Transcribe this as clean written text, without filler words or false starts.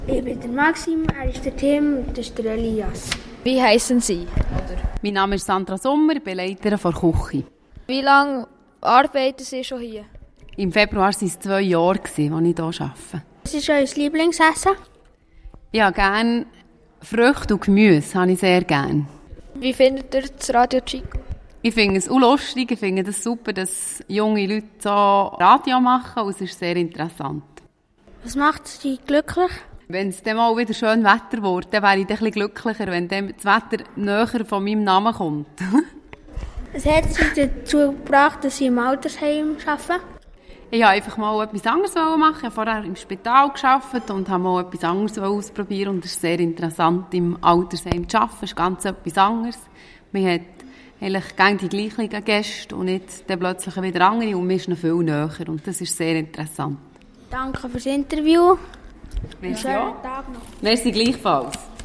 Ich bin der Maxim, er ist der Tim und das ist der Elias. Wie heissen Sie? Mein Name ist Sandra Sommer, ich bin Leiterin der Küche. Wie lange arbeiten Sie schon hier? Im Februar waren es 2 Jahre, als ich hier arbeite. Was ist euer Lieblingsessen? Ich habe gerne Früchte und Gemüse, habe ich sehr gerne. Wie findet ihr das Radio Chico? Ich finde es auch lustig, ich finde es super, dass junge Leute so Radio machen und es ist sehr interessant. Was macht Sie glücklich? Wenn es dann mal wieder schön Wetter wird, dann wäre ich ein bisschen glücklicher, wenn dann das Wetter näher von meinem Namen kommt. Was hat Sie dazu gebracht, dass Sie im Altersheim arbeiten? Ich wollte einfach mal etwas anderes machen. Ich habe vorher im Spital gearbeitet und habe mal etwas anderes ausprobieren. Und es ist sehr interessant, im Altersheim zu arbeiten. Es ist ganz etwas anderes. Man hat eigentlich gerne die gleichen Gäste und nicht dann plötzlich wieder andere. Und man ist noch viel näher. Und das ist sehr interessant. Danke fürs Interview. Merci. Schönen Tag noch. Merci gleichfalls.